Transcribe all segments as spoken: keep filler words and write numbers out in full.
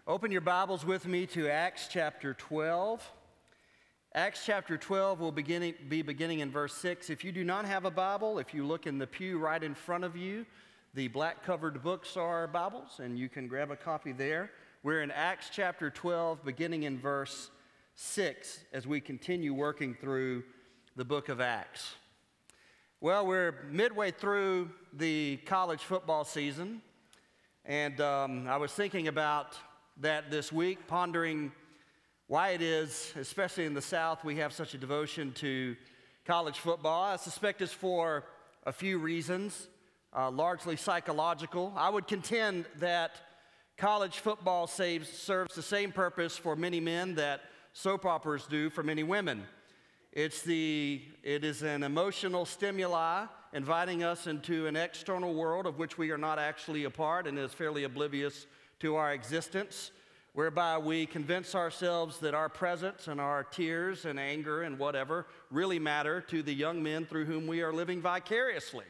Open your Bibles with me to Acts chapter twelve. Acts chapter twelve will beginning, be beginning in verse six. If you do not have a Bible, if you look in the pew right in front of you, the black-covered books are Bibles, and you can grab a copy there. We're in Acts chapter twelve, beginning in verse six, as we continue working through the book of Acts. Well, we're midway through the college football season, and um, I was thinking about that this week, pondering why it is, especially in the South, we have such a devotion to college football. I suspect it's for a few reasons, uh, largely psychological. I would contend that college football saves, serves the same purpose for many men that soap operas do for many women. It's the, it is an emotional stimuli inviting us into an external world of which we are not actually a part and is fairly oblivious to our existence, whereby we convince ourselves that our presence and our tears and anger and whatever really matter to the young men through whom we are living vicariously.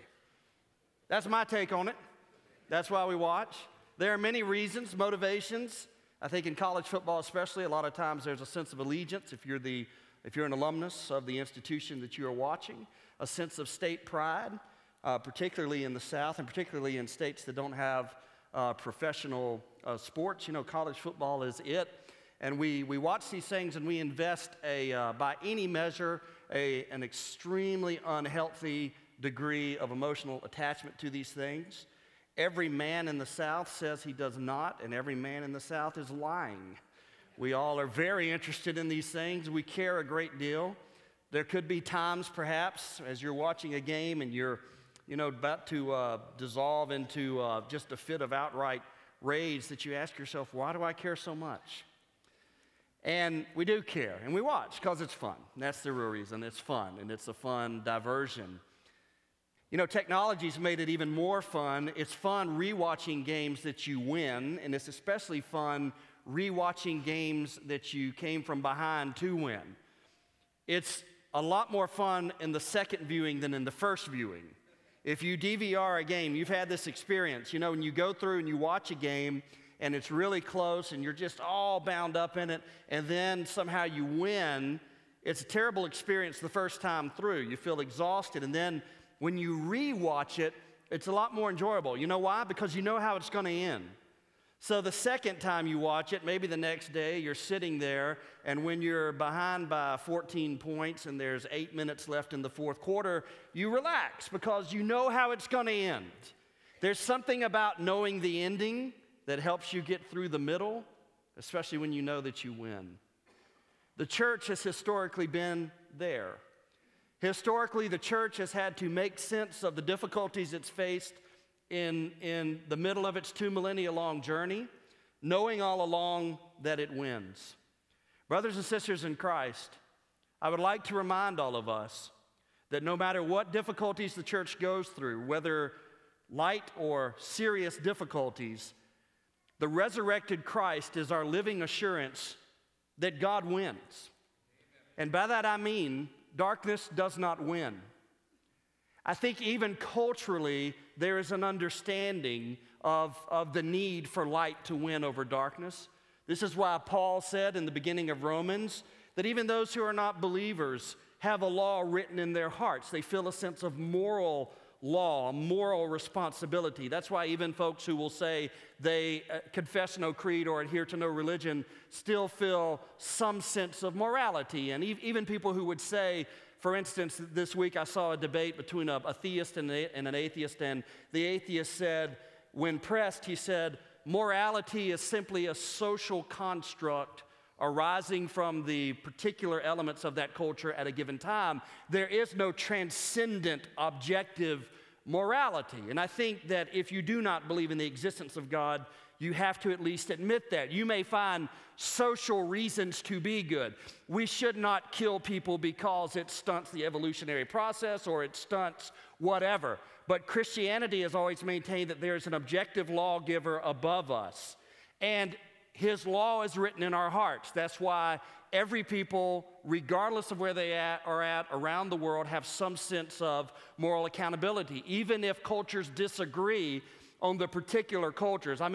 That's my take on it. That's why we watch. There are many reasons, motivations. I think in college football especially, a lot of times there's a sense of allegiance if you're the if you're an alumnus of the institution that you are watching, a sense of state pride, uh, particularly in the South and particularly in states that don't have uh, professional uh, sports. You know, college football is it. And we, we watch these things and we invest, a uh, by any measure, a, an extremely unhealthy degree of emotional attachment to these things. Every man in the South says he does not, and every man in the South is lying. We all are very interested in these things. We care a great deal. There could be times, perhaps, as you're watching a game and you're, you know, about to uh, dissolve into uh, just a fit of outright rage, that you ask yourself, why do I care so much? And we do care, and we watch because it's fun. That's the real reason. It's fun, and it's a fun diversion. You know, technology's made it even more fun. It's fun rewatching games that you win, and it's especially fun rewatching games that you came from behind to win. It's a lot more fun in the second viewing than in the first viewing. If you D V R a game, you've had this experience, you know, when you go through and you watch a game and it's really close and you're just all bound up in it, and then somehow you win. It's a terrible experience the first time through. You feel exhausted, and then when you rewatch it, it's a lot more enjoyable. You know why? Because you know how it's going to end. So the second time you watch it, maybe the next day, you're sitting there, and when you're behind by fourteen points and there's eight minutes left in the fourth quarter, you relax because you know how it's going to end. There's something about knowing the ending that helps you get through the middle, especially when you know that you win. The church has historically been there. Historically, the church has had to make sense of the difficulties it's faced in, in the middle of its two millennia long journey, knowing all along that it wins. Brothers and sisters in Christ, I would like to remind all of us that no matter what difficulties the church goes through, whether light or serious difficulties, the resurrected Christ is our living assurance that God wins. And by that I mean darkness does not win. I think even culturally, there is an understanding of, of the need for light to win over darkness. This is why Paul said in the beginning of Romans that even those who are not believers have a law written in their hearts. They feel a sense of moral law, moral responsibility. That's why even folks who will say they uh, confess no creed or adhere to no religion still feel some sense of morality. And e- even people who would say, for instance, this week I saw a debate between a, a theist and, a, and an atheist, and the atheist said, when pressed, he said, morality is simply a social construct arising from the particular elements of that culture at a given time. There is no transcendent, objective morality. And I think that if you do not believe in the existence of God, you have to at least admit that. You may find social reasons to be good. We should not kill people because it stunts the evolutionary process or it stunts whatever. But Christianity has always maintained that there is an objective lawgiver above us. And his law is written in our hearts. That's why every people, regardless of where they at, are at around the world, have some sense of moral accountability. Even if cultures disagree on the particular cultures. I mean,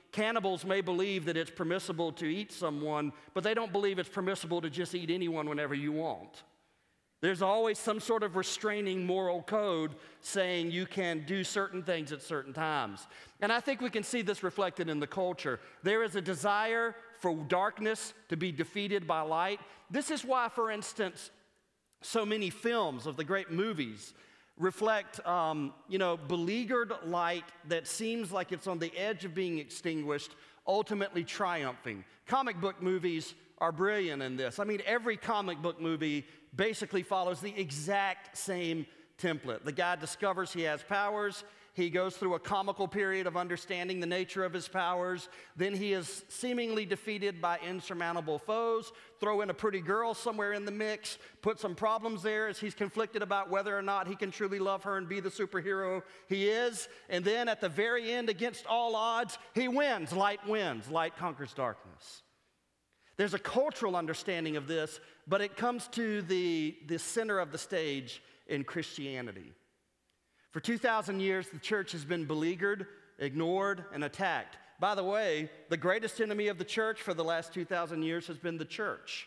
cannibals may believe that it's permissible to eat someone, but they don't believe it's permissible to just eat anyone whenever you want. There's always some sort of restraining moral code saying you can do certain things at certain times. And I think we can see this reflected in the culture. There is a desire for darkness to be defeated by light. This is why, for instance, so many films of the great movies reflect, um, you know, beleaguered light that seems like it's on the edge of being extinguished, ultimately triumphing. Comic book movies are brilliant in this. I mean, every comic book movie basically follows the exact same template. The guy discovers he has powers. He goes through a comical period of understanding the nature of his powers. Then he is seemingly defeated by insurmountable foes. Throw in a pretty girl somewhere in the mix. Put some problems there as he's conflicted about whether or not he can truly love her and be the superhero he is. And then at the very end, against all odds, he wins. Light wins. Light conquers darkness. There's a cultural understanding of this, but it comes to the, the center of the stage in Christianity. For two thousand years, the church has been beleaguered, ignored, and attacked. By the way, the greatest enemy of the church for the last two thousand years has been the church.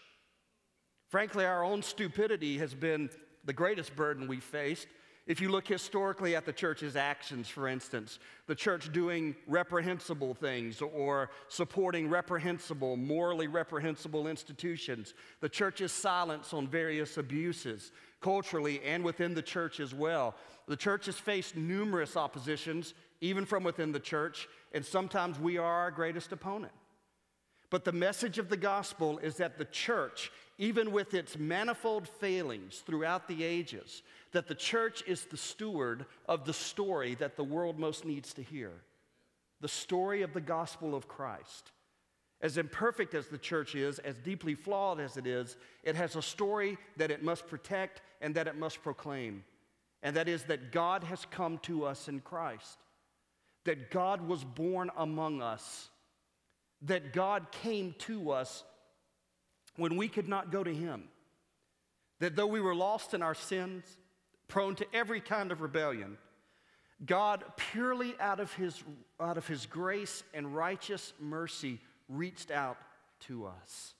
Frankly, our own stupidity has been the greatest burden we've faced. If you look historically at the church's actions, for instance, the church doing reprehensible things or supporting reprehensible, morally reprehensible institutions, the church's silence on various abuses, culturally and within the church as well. The church has faced numerous oppositions, even from within the church, and sometimes we are our greatest opponent. But the message of the gospel is that the church, even with its manifold failings throughout the ages, that the church is the steward of the story that the world most needs to hear. The story of the gospel of Christ. As imperfect as the church is, as deeply flawed as it is, it has a story that it must protect and that it must proclaim. And that is that God has come to us in Christ. That God was born among us. That God came to us when we could not go to him. That though we were lost in our sins, prone to every kind of rebellion, God, purely out of his, out of his grace and righteous mercy, reached out to us.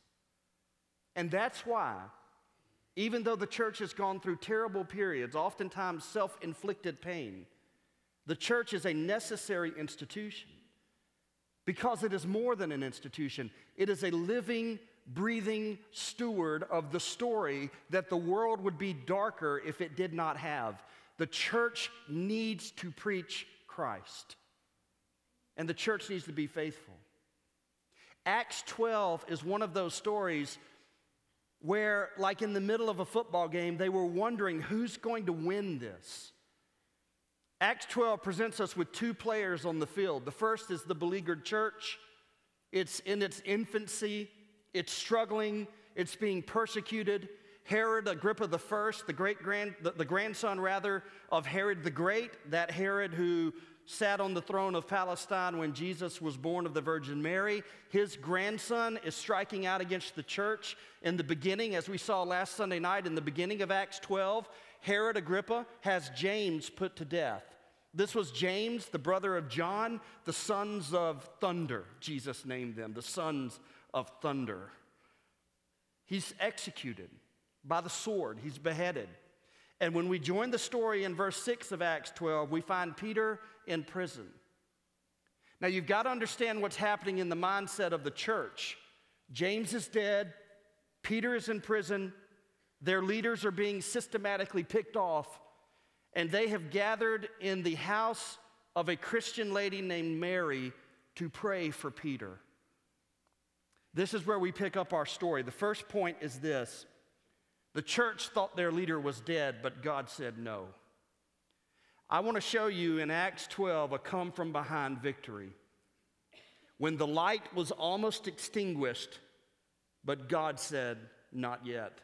And that's why, even though the church has gone through terrible periods, oftentimes self-inflicted pain, the church is a necessary institution because it is more than an institution. It is a living, breathing steward of the story that the world would be darker if it did not have. The church needs to preach Christ, and the church needs to be faithful. Acts twelve is one of those stories where, like in the middle of a football game, they were wondering who's going to win this. Acts twelve presents us with two players on the field. The first is the beleaguered church. It's in its infancy. It's struggling. It's being persecuted. Herod Agrippa the First, the great grand, the, the grandson rather of Herod the Great, that Herod who sat on the throne of Palestine when Jesus was born of the Virgin Mary. His grandson is striking out against the church. In the beginning, as we saw last Sunday night, in the beginning of Acts twelve, Herod Agrippa has James put to death. This was James, the brother of John, the sons of thunder. Jesus named them, the sons of thunder. He's executed by the sword. He's beheaded. And when we join the story in verse six of Acts twelve, we find Peter in prison. Now, you've got to understand what's happening in the mindset of the church. James is dead. Peter is in prison. Their leaders are being systematically picked off. And they have gathered in the house of a Christian lady named Mary to pray for Peter. This is where we pick up our story. The first point is this. The church thought their leader was dead, but God said no. I want to show you in Acts twelve a come from behind victory. When the light was almost extinguished, but God said, not yet.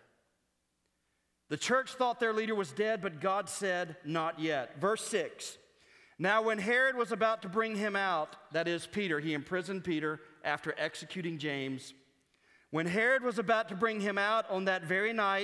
The church thought their leader was dead, but God said, not yet. Verse six. Now when Herod was about to bring him out, that is Peter, he imprisoned Peter after executing James. When Herod was about to bring him out on that very night,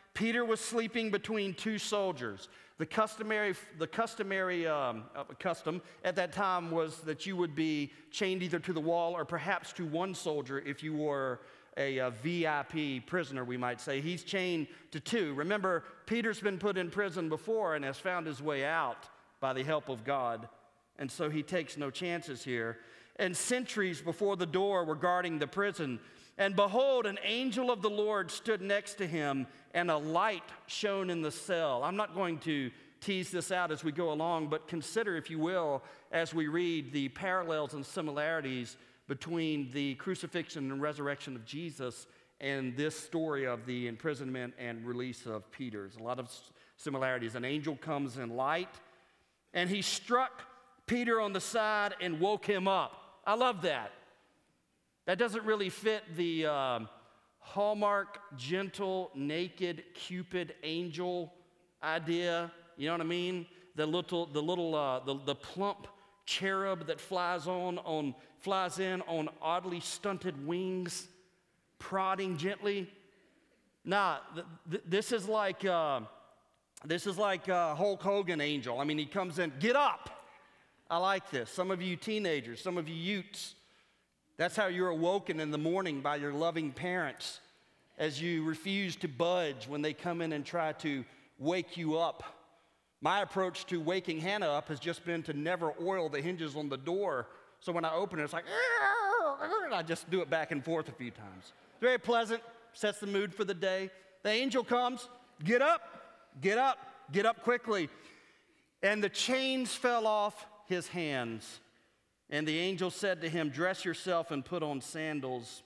Peter was sleeping between two soldiers. The customary, the customary um, uh, custom at that time was that you would be chained either to the wall or perhaps to one soldier if you were a, a V I P prisoner, we might say. He's chained to two. Remember, Peter's been put in prison before and has found his way out by the help of God, and so he takes no chances here. And sentries before the door were guarding the prison. And behold, an angel of the Lord stood next to him, and a light shone in the cell. I'm not going to tease this out as we go along, but consider, if you will, as we read the parallels and similarities between the crucifixion and resurrection of Jesus and this story of the imprisonment and release of Peter. There's a lot of similarities. An angel comes in light, and he struck Peter on the side and woke him up. I love that. That doesn't really fit the um, Hallmark, gentle, naked, Cupid angel idea. You know what I mean? The little, the little, uh, the, the plump cherub that flies on, on, flies in on oddly stunted wings, prodding gently. Nah, th- th- this is like, uh, this is like uh, Hulk Hogan angel. I mean, he comes in, get up. I like this. Some of you teenagers, some of you youths, that's how you're awoken in the morning by your loving parents as you refuse to budge when they come in and try to wake you up. My approach to waking Hannah up has just been to never oil the hinges on the door. So when I open it, it's like, and I just do it back and forth a few times. Very pleasant, sets the mood for the day. The angel comes, get up, get up, get up quickly. And the chains fell off his hands. And the angel said to him, dress yourself and put on sandals.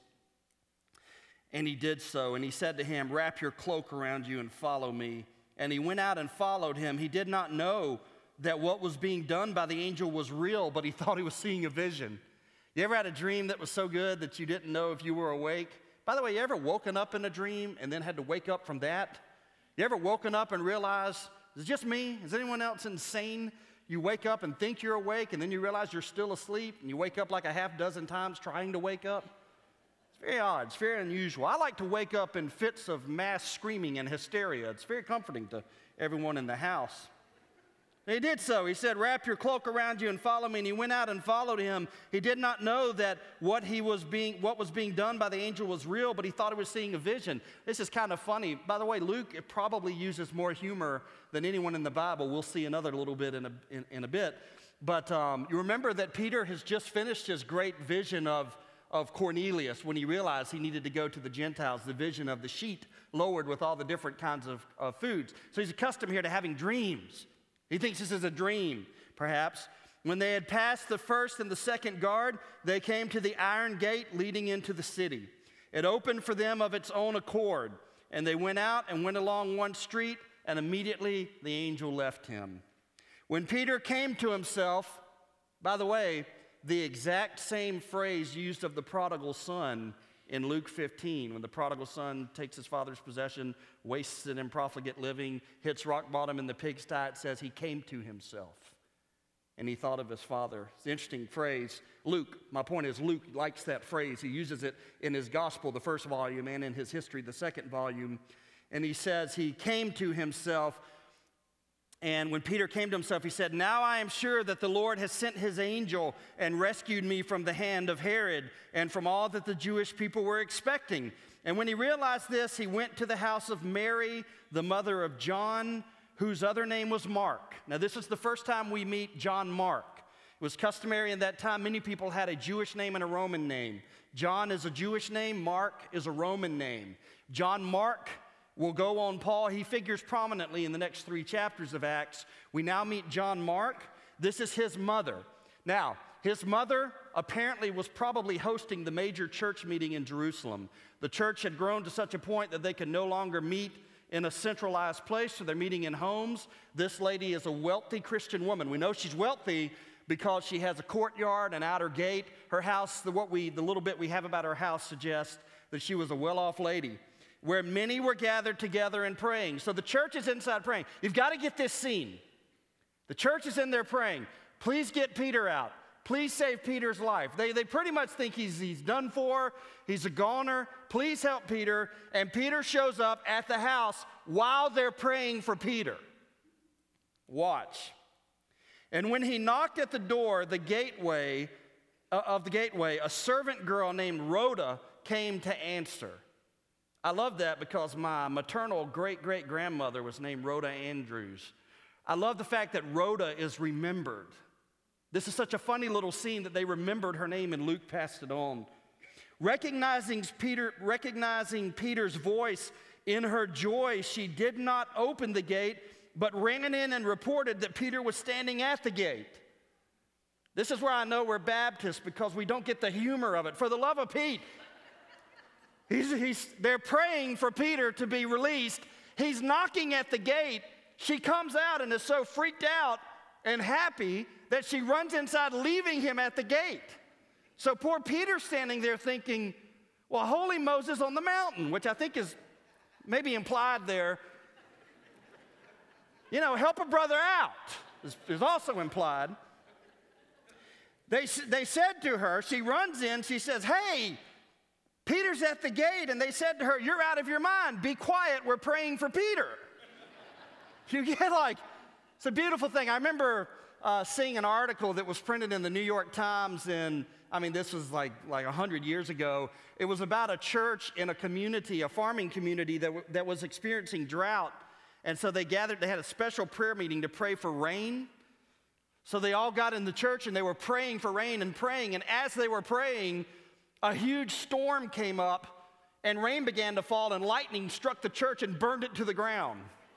And he did so. And he said to him, wrap your cloak around you and follow me. And he went out and followed him. He did not know that what was being done by the angel was real, but he thought he was seeing a vision. You ever had a dream that was so good that you didn't know if you were awake? By the way, you ever woken up in a dream and then had to wake up from that? You ever woken up and realized, is it just me? Is anyone else insane? You wake up and think you're awake, and then you realize you're still asleep, and you wake up like a half dozen times trying to wake up. It's very odd. It's very unusual. I like to wake up in fits of mass screaming and hysteria. It's very comforting to everyone in the house. He did so. He said, wrap your cloak around you and follow me. And he went out and followed him. He did not know that what he was being, what was being done by the angel was real, but he thought he was seeing a vision. This is kind of funny. By the way, Luke it probably uses more humor than anyone in the Bible. We'll see another little bit in a, in, in a bit. But um, you remember that Peter has just finished his great vision of, of Cornelius when he realized he needed to go to the Gentiles, the vision of the sheet lowered with all the different kinds of, of foods. So he's accustomed here to having dreams. He thinks this is a dream, perhaps. When they had passed the first and the second guard, they came to the iron gate leading into the city. It opened for them of its own accord, and they went out and went along one street, and immediately the angel left him. When Peter came to himself, by the way, the exact same phrase used of the prodigal son in Luke fifteen, when the prodigal son takes his father's possession, wastes it in profligate living, hits rock bottom in the pigsty, it says he came to himself and he thought of his father. It's an interesting phrase. Luke, my point is Luke likes that phrase. He uses it in his gospel, the first volume, and in his history, the second volume. And he says he came to himself. And when Peter came to himself, he said, now I am sure that the Lord has sent his angel and rescued me from the hand of Herod and from all that the Jewish people were expecting. And when he realized this, he went to the house of Mary, the mother of John, whose other name was Mark. Now, this is the first time we meet John Mark. It was customary in that time. Many people had a Jewish name and a Roman name. John is a Jewish name. Mark is a Roman name. John Mark will go on Paul. He figures prominently in the next three chapters of Acts. We now meet John Mark. This is his mother. Now, his mother apparently was probably hosting the major church meeting in Jerusalem. The church had grown to such a point that they could no longer meet in a centralized place, so they're meeting in homes. This lady is a wealthy Christian woman. We know she's wealthy because she has a courtyard, an outer gate. Her house, the, what we, the little bit we have about her house suggests that she was a well-off lady, where many were gathered together and praying. So the church is inside praying. You've got to get this scene. The church is in there praying. Please get Peter out. Please save Peter's life. They, they pretty much think he's, he's done for. He's a goner. Please help Peter. And Peter shows up at the house while they're praying for Peter. Watch. And when he knocked at the door, the gateway uh, of the gateway, a servant girl named Rhoda came to answer. I love that because my maternal great-great-grandmother was named Rhoda Andrews. I love the fact that Rhoda is remembered. This is such a funny little scene that they remembered her name and Luke passed it on. Recognizing Peter, recognizing Peter's voice in her joy, she did not open the gate, but ran in and reported that Peter was standing at the gate. This is where I know we're Baptists, because we don't get the humor of it. For the love of Pete, he's, he's, they're praying for Peter to be released. He's knocking at the gate. She comes out and is so freaked out and happy that she runs inside, leaving him at the gate. So poor Peter's standing there thinking, well, holy Moses on the mountain, which I think is maybe implied there. You know, help a brother out is, is also implied. They, they said to her, she runs in, she says, hey, Peter's at the gate. And they said to her, you're out of your mind. Be quiet, we're praying for Peter. You get like, it's a beautiful thing. I remember uh, seeing an article that was printed in the New York Times, and I mean, this was like like one hundred years ago. It was about a church in a community, a farming community that, w- that was experiencing drought. And so they gathered, they had a special prayer meeting to pray for rain. So they all got in the church and they were praying for rain and praying. And as they were praying, a huge storm came up and rain began to fall and lightning struck the church and burned it to the ground.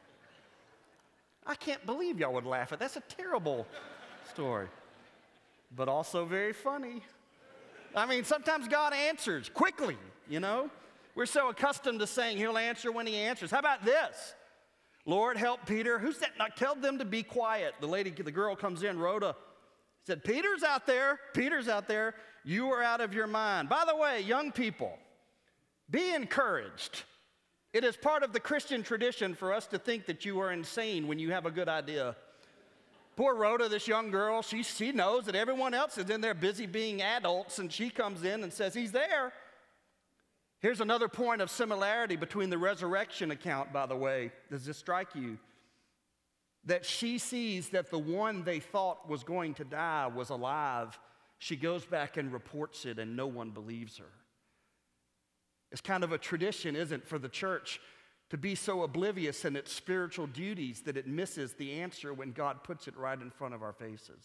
I can't believe y'all would laugh at that. That's a terrible story, but also very funny. I mean, sometimes God answers quickly, you know. We're so accustomed to saying he'll answer when he answers. How about this? Lord, help Peter. Who's that? Now, tell them to be quiet. The lady, the girl comes in, Rhoda, said, Peter's out there. Peter's out there. You are out of your mind. By the way, young people, be encouraged. It is part of the Christian tradition for us to think that you are insane when you have a good idea. Poor Rhoda, this young girl, she, she knows that everyone else is in there busy being adults, and she comes in and says, he's there. Here's another point of similarity between the resurrection account, by the way. Does this strike you? That she sees that the one they thought was going to die was alive. She goes back and reports it, and no one believes her. It's kind of a tradition, isn't it, for the church to be so oblivious in its spiritual duties that it misses the answer when God puts it right in front of our faces.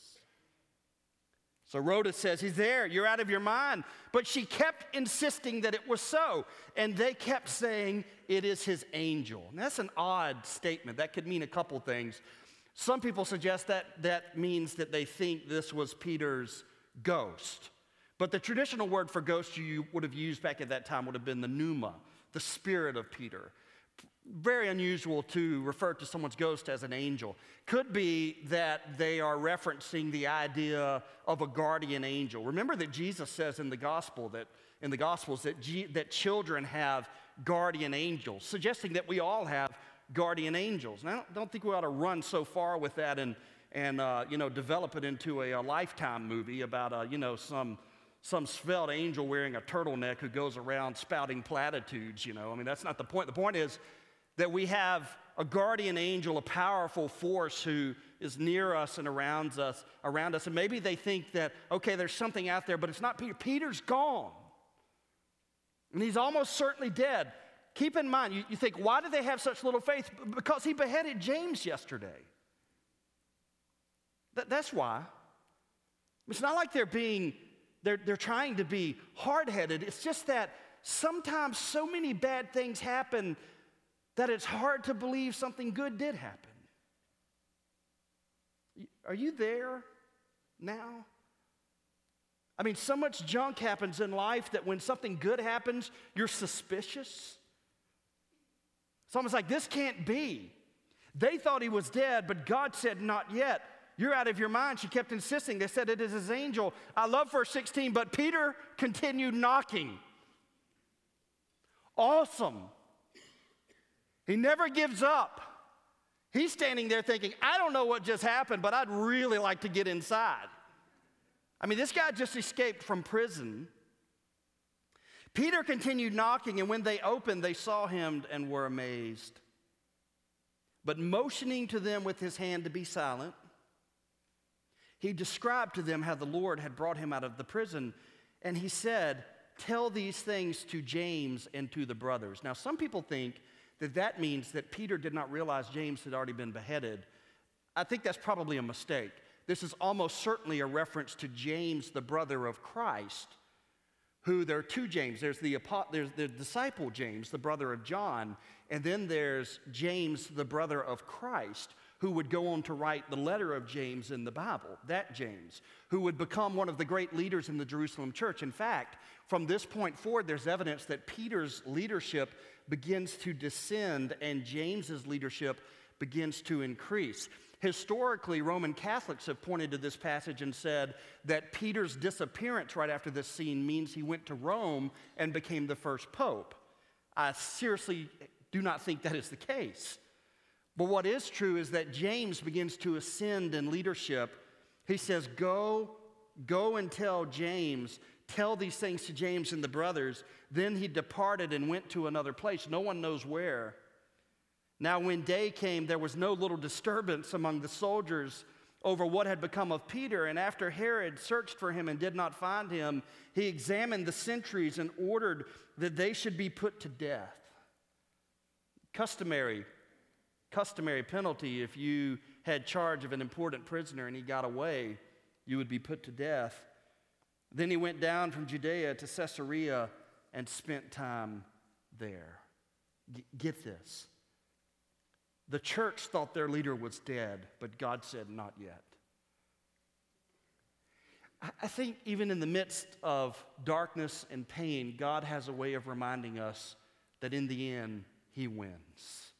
So Rhoda says, he's there, you're out of your mind. But she kept insisting that it was so. And they kept saying, it is his angel. Now, that's an odd statement. That could mean a couple things. Some people suggest that that means that they think this was Peter's ghost. But the traditional word for ghost you would have used back at that time would have been the pneuma, the spirit of Peter. Very unusual to refer to someone's ghost as an angel. Could be that they are referencing the idea of a guardian angel. Remember that Jesus says in the gospel that in the gospels that G, that children have guardian angels, suggesting that we all have guardian angels. And I don't, don't think we ought to run so far with that and and uh, you know develop it into a, a Lifetime movie about uh, you know some. some svelte angel wearing a turtleneck who goes around spouting platitudes, you know. I mean, that's not the point. The point is that we have a guardian angel, a powerful force who is near us and around us, around us. And maybe they think that, okay, there's something out there, but it's not Peter. Peter's gone. And he's almost certainly dead. Keep in mind, you, you think, why do they have such little faith? Because he beheaded James yesterday. That, that's why. It's not like they're being... They're, they're trying to be hard-headed. It's just that sometimes so many bad things happen that it's hard to believe something good did happen. Are you there now? I mean, so much junk happens in life that when something good happens, you're suspicious. It's almost like this can't be. They thought he was dead, but God said not yet. You're out of your mind. She kept insisting. They said it is his angel. I love verse sixteen, but Peter continued knocking. Awesome. He never gives up. He's standing there thinking, I don't know what just happened, but I'd really like to get inside. I mean, this guy just escaped from prison. Peter continued knocking, and when they opened, they saw him and were amazed. But motioning to them with his hand to be silent, he described to them how the Lord had brought him out of the prison. And he said, "Tell these things to James and to the brothers." Now, some people think that that means that Peter did not realize James had already been beheaded. I think that's probably a mistake. This is almost certainly a reference to James, the brother of Christ, who there are two James. There's the, there's the disciple James, the brother of John, and then there's James, the brother of Christ, who would go on to write the letter of James in the Bible, that James, who would become one of the great leaders in the Jerusalem church. In fact, from this point forward, there's evidence that Peter's leadership begins to descend and James's leadership begins to increase. Historically, Roman Catholics have pointed to this passage and said that Peter's disappearance right after this scene means he went to Rome and became the first pope. I seriously do not think that is the case. But what is true is that James begins to ascend in leadership. He says, go, go and tell James, tell these things to James and the brothers. Then he departed and went to another place. No one knows where. Now, when day came, there was no little disturbance among the soldiers over what had become of Peter. And after Herod searched for him and did not find him, he examined the sentries and ordered that they should be put to death. Customary, customary penalty if you had charge of an important prisoner and he got away, you would be put to death. Then he went down from Judea to Caesarea and spent time there. G- get this. The church thought their leader was dead, but God said, not yet. I think even in the midst of darkness and pain, God has a way of reminding us that in the end, he wins.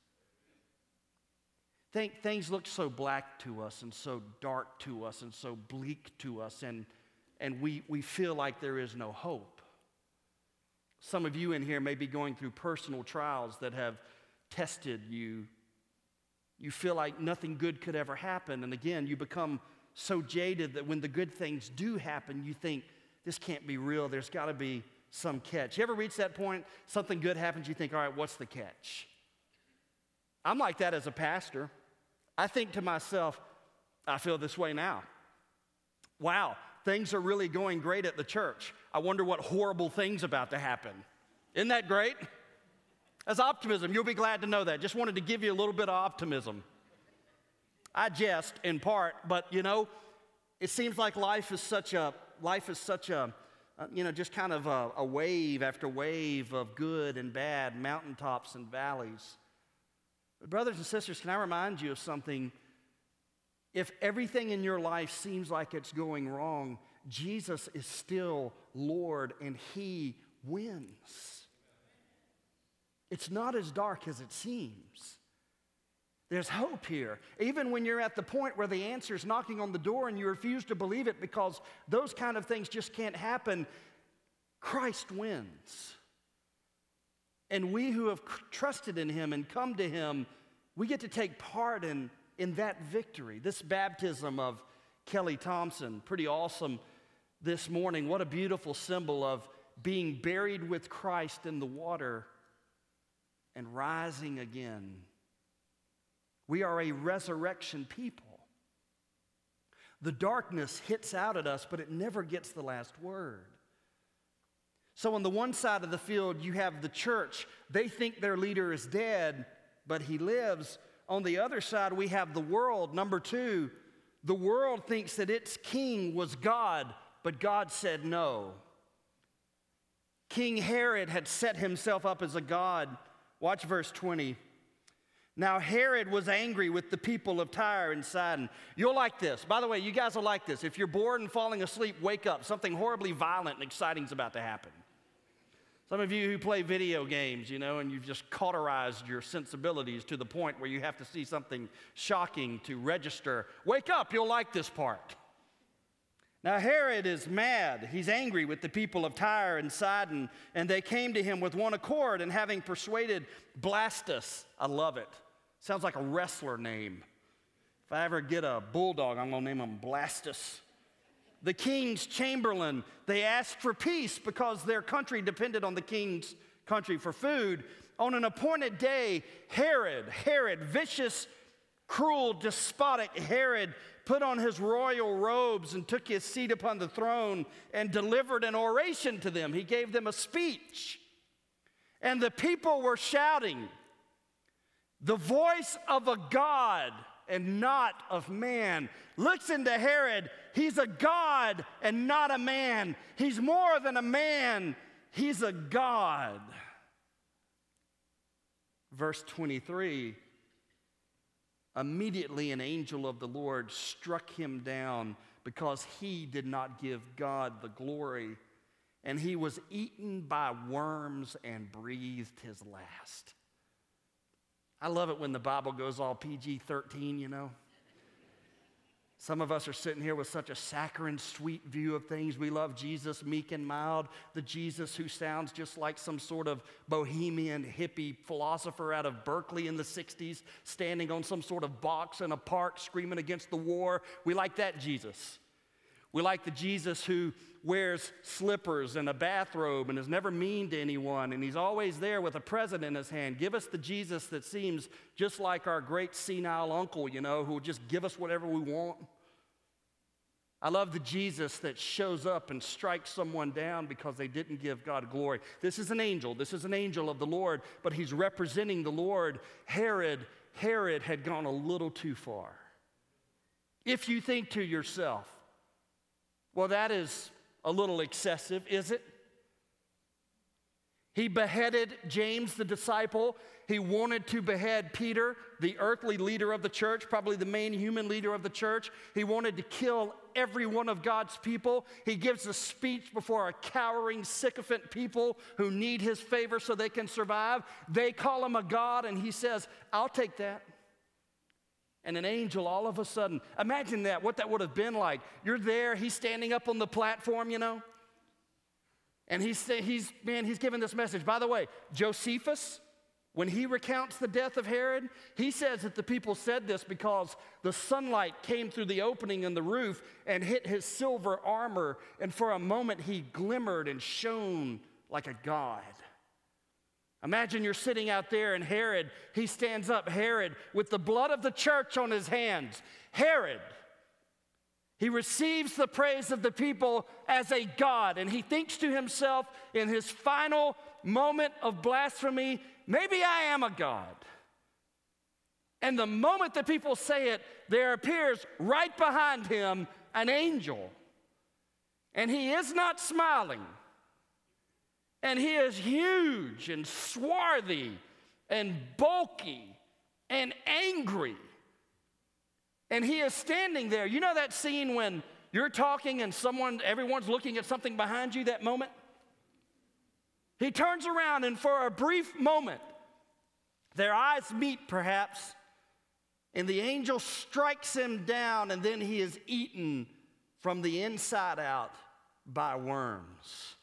Think things look so black to us and so dark to us and so bleak to us, and, and we, we feel like there is no hope. Some of you in here may be going through personal trials that have tested you. You feel like nothing good could ever happen. And again, you become so jaded that when the good things do happen, you think, this can't be real. There's got to be some catch. You ever reach that point? Something good happens, you think, all right, what's the catch? I'm like that as a pastor. I think to myself, I feel this way now. Wow, things are really going great at the church. I wonder what horrible thing's about to happen. Isn't that great? That's optimism. You'll be glad to know that. Just wanted to give you a little bit of optimism. I jest in part, but you know, it seems like life is such a life is such a uh, you know, just kind of a, a wave after wave of good and bad, mountaintops and valleys. But brothers and sisters, can I remind you of something? If everything in your life seems like it's going wrong, Jesus is still Lord and he wins. It's not as dark as it seems. There's hope here. Even when you're at the point where the answer is knocking on the door and you refuse to believe it because those kind of things just can't happen, Christ wins. And we who have trusted in him and come to him, we get to take part in, in that victory. This baptism of Kelly Thompson, pretty awesome this morning. What a beautiful symbol of being buried with Christ in the water and rising again. We are a resurrection people. The darkness hits out at us, but it never gets the last word. So on the one side of the field, you have the church. They think their leader is dead, but he lives. On the other side, we have the world. Number two, the world thinks that its king was God, but God said no. King Herod had set himself up as a god. Watch verse twenty. Now Herod was angry with the people of Tyre and Sidon. You'll like this. By the way, you guys will like this. If you're bored and falling asleep, wake up. Something horribly violent and exciting is about to happen. Some of you who play video games, you know, and you've just cauterized your sensibilities to the point where you have to see something shocking to register. Wake up, you'll like this part. Now Herod is mad. He's angry with the people of Tyre and Sidon, and they came to him with one accord, and having persuaded Blastus, I love it. Sounds like a wrestler name. If I ever get a bulldog, I'm going to name him Blastus. the king's chamberlain. They asked for peace because their country depended on the king's country for food. On an appointed day, Herod, Herod, vicious, cruel, despotic Herod, put on his royal robes and took his seat upon the throne and delivered an oration to them. He gave them a speech. And the people were shouting, "The voice of a God and not of man." Listen to Herod. He's a God and not a man. He's more than a man. He's a God. Verse twenty-three, immediately an angel of the Lord struck him down because he did not give God the glory, and he was eaten by worms and breathed his last. I love it when the Bible goes all P G thirteen, you know. Some of us are sitting here with such a saccharine, sweet view of things. We love Jesus, meek and mild, the Jesus who sounds just like some sort of bohemian hippie philosopher out of Berkeley in the sixties, standing on some sort of box in a park screaming against the war. We like that Jesus. We like the Jesus who wears slippers and a bathrobe and is never mean to anyone, and he's always there with a present in his hand. Give us the Jesus that seems just like our great senile uncle, you know, who will just give us whatever we want. I love the Jesus that shows up and strikes someone down because they didn't give God glory. This is an angel. This is an angel of the Lord, but he's representing the Lord. Herod, Herod had gone a little too far. If you think to yourself, well, that is a little excessive, is it? He beheaded James, the disciple. He wanted to behead Peter, the earthly leader of the church, probably the main human leader of the church. He wanted to kill every one of God's people. He gives a speech before a cowering, sycophant people who need his favor so they can survive. They call him a god, and he says, "I'll take that." And an angel all of a sudden, imagine that, what that would have been like. You're there, he's standing up on the platform, you know, and he's, he's man, he's giving this message. By the way, Josephus, when he recounts the death of Herod, he says that the people said this because the sunlight came through the opening in the roof and hit his silver armor, and for a moment he glimmered and shone like a god. Imagine you're sitting out there and Herod, he stands up, Herod, with the blood of the church on his hands. Herod, he receives the praise of the people as a god, and he thinks to himself in his final moment of blasphemy, maybe I am a god. And the moment that people say it, there appears right behind him an angel. And he is not smiling. And he is huge and swarthy and bulky and angry. And he is standing there. You know that scene when you're talking and someone, everyone's looking at something behind you, that moment? He turns around, and for a brief moment, their eyes meet perhaps, and the angel strikes him down, and then he is eaten from the inside out by worms.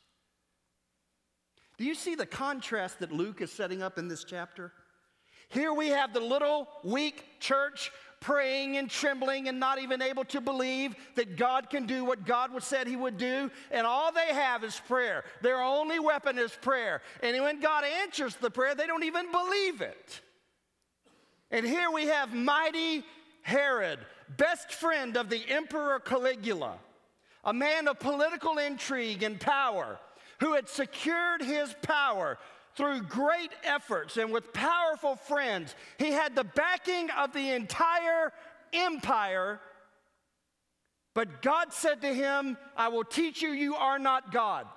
Do you see the contrast that Luke is setting up in this chapter? Here we have the little, weak church praying and trembling and not even able to believe that God can do what God said he would do, and all they have is prayer. Their only weapon is prayer. And when God answers the prayer, they don't even believe it. And here we have mighty Herod, best friend of the Emperor Caligula, a man of political intrigue and power, who had secured his power through great efforts and with powerful friends. He had the backing of the entire empire, but God said to him, I will teach you, you are not God.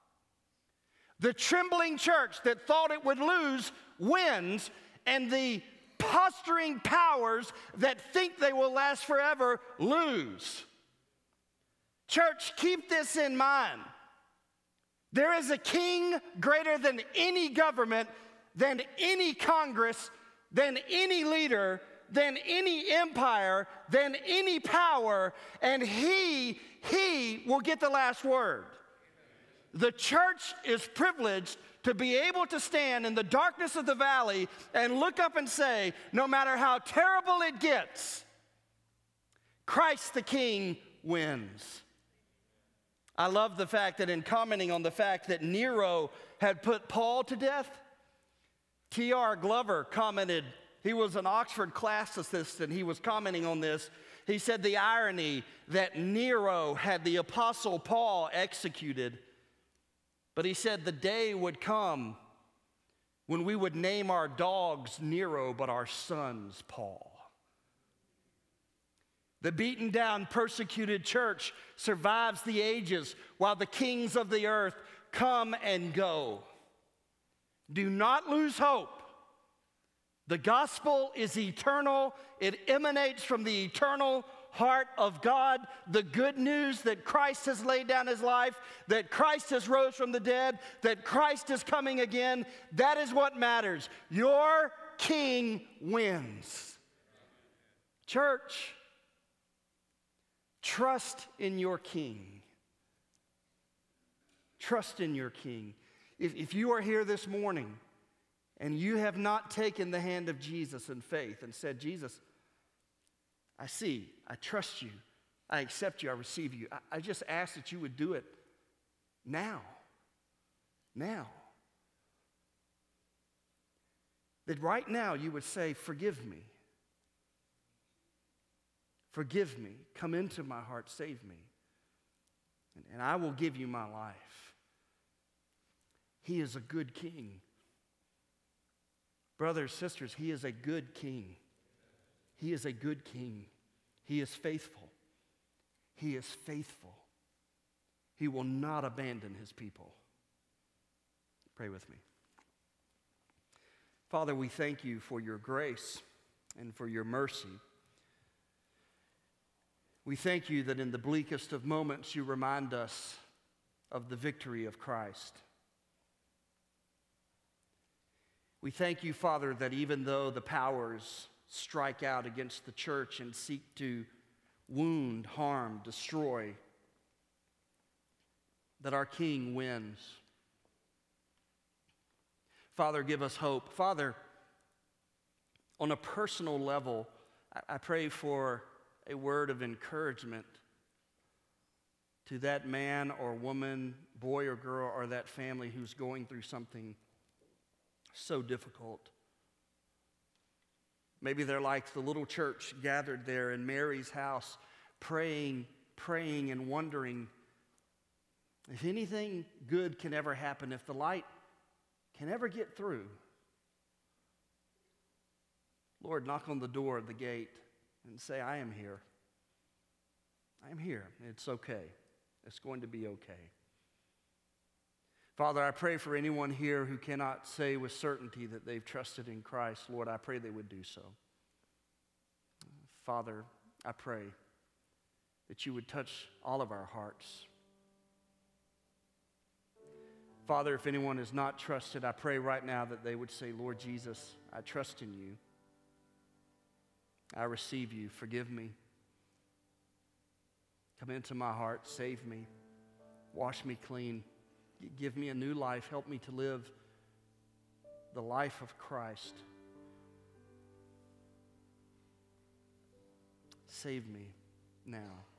The trembling church that thought it would lose wins, and the posturing powers that think they will last forever lose. Church, keep this in mind. There is a king greater than any government, than any Congress, than any leader, than any empire, than any power, and he, he will get the last word. The church is privileged to be able to stand in the darkness of the valley and look up and say, no matter how terrible it gets, Christ the King wins. I love the fact that in commenting on the fact that Nero had put Paul to death, T R Glover commented, he was an Oxford classicist, and he was commenting on this. He said the irony that Nero had the Apostle Paul executed, but he said the day would come when we would name our dogs Nero, but our sons Paul. The beaten down, persecuted church survives the ages while the kings of the earth come and go. Do not lose hope. The gospel is eternal. It emanates from the eternal heart of God. The good news that Christ has laid down his life, that Christ has rose from the dead, that Christ is coming again, that is what matters. Your King wins. Church, trust in your King. Trust in your King. If, if you are here this morning and you have not taken the hand of Jesus in faith and said, Jesus, I see, I trust you, I accept you, I receive you. I, I just ask that you would do it now. Now. That right now you would say, forgive me. Forgive me. Come into my heart. Save me. And, and I will give you my life. He is a good king. Brothers, sisters, he is a good king. He is a good king. He is faithful. He is faithful. He will not abandon his people. Pray with me. Father, we thank you for your grace and for your mercy. We thank you that in the bleakest of moments you remind us of the victory of Christ. We thank you, Father, that even though the powers strike out against the church and seek to wound, harm, destroy, that our King wins. Father, give us hope. Father, on a personal level, I pray for a word of encouragement to that man or woman, boy or girl, or that family who's going through something so difficult. Maybe they're like the little church gathered there in Mary's house, praying, praying and wondering if anything good can ever happen, if the light can ever get through. Lord, knock on the door of the gate and say, I am here. I am here. It's okay. It's going to be okay. Father, I pray for anyone here who cannot say with certainty that they've trusted in Christ. Lord, I pray they would do so. Father, I pray that you would touch all of our hearts. Father, if anyone is not trusted, I pray right now that they would say, Lord Jesus, I trust in you. I receive you. Forgive me. Come into my heart. Save me. Wash me clean. Give me a new life. Help me to live the life of Christ. Save me now.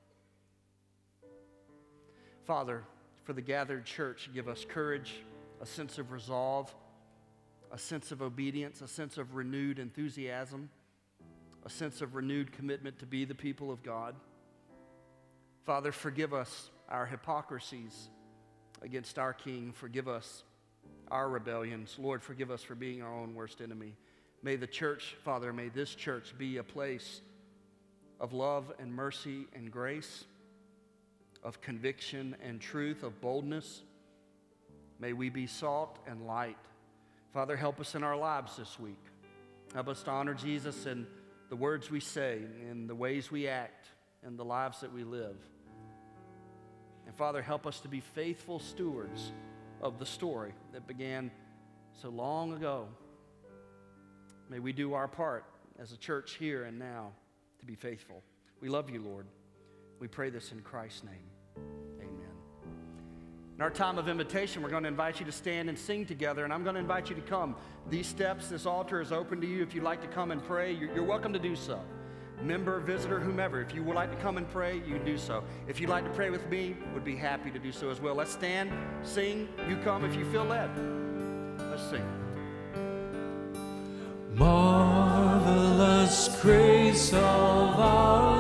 Father, for the gathered church, give us courage, a sense of resolve, a sense of obedience, a sense of renewed enthusiasm, a sense of renewed commitment to be the people of God. Father, forgive us our hypocrisies against our King. Forgive us our rebellions. Lord, forgive us for being our own worst enemy. May the church, Father, may this church be a place of love and mercy and grace, of conviction and truth, of boldness. May we be salt and light. Father, help us in our lives this week. Help us to honor Jesus in the words we say, in the ways we act, in the lives that we live. And Father, help us to be faithful stewards of the story that began so long ago. May we do our part as a church here and now to be faithful. We love you, Lord. We pray this in Christ's name. Amen. In our time of invitation, we're going to invite you to stand and sing together, and I'm going to invite you to come. These steps, this altar is open to you. If you'd like to come and pray, you're, you're welcome to do so. member, visitor, whomever. If you would like to come and pray, you can do so. If you'd like to pray with me, would be happy to do so as well. Let's stand, sing, you come if you feel led. Let's sing. Marvelous grace of our